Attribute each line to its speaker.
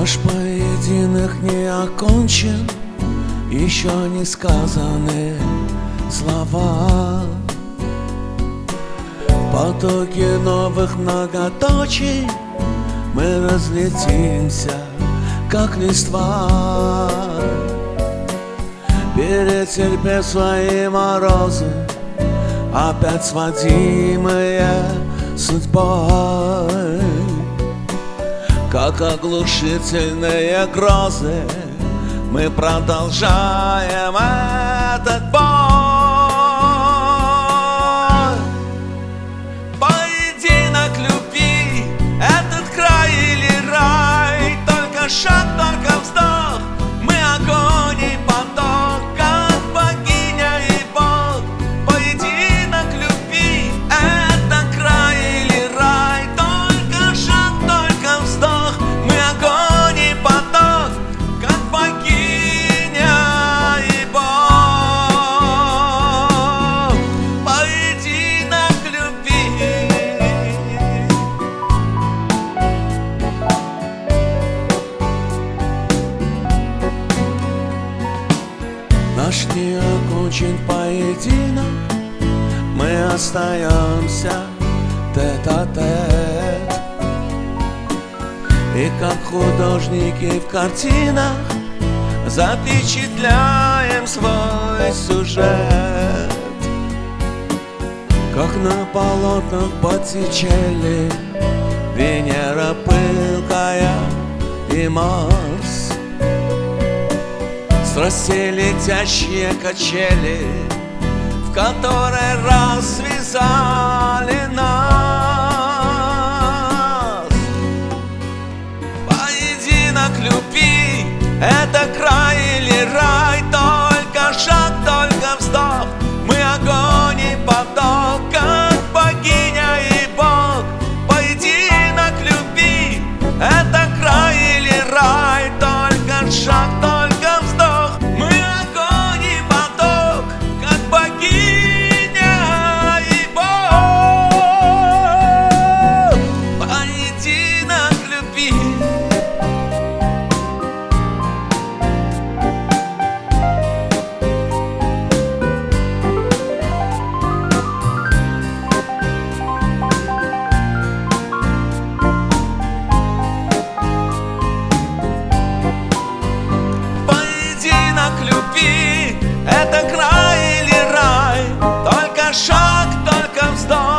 Speaker 1: Наш поединок не окончен, еще не сказаны слова. Потоки новых многоточий, мы разлетимся, как листва. Перетерпев свои морозы, опять сводимые судьбой. Как оглушительные грозы, мы продолжаем этот бой. Поединок любви, этот край или рай, только шаг, только вздох, мы огонь и поток, как богиня и бог. Поединок любви, это край или рай, только шаг, только вздох, мы огонь и поток, как богиня и бог. Поединок любви. Наш не окончен поединок, мы остаемся тет-а-тет. И как художники в картинах запечатляем свой сюжет. Как на полотнах Боттичелли, Венера пылкая и Марс. Страсти летящие качели, в которые развязали нас. Поединок любви, это край или рай, только шаг, только вздох, мы огонь и поток, как богиня и бог. Поединок любви, это край или рай, только шаг, только вздох, мы огонь и поток, как богиня и бог. Поединок любви. Поединок любви, это край или рай, только шаг, только вздох.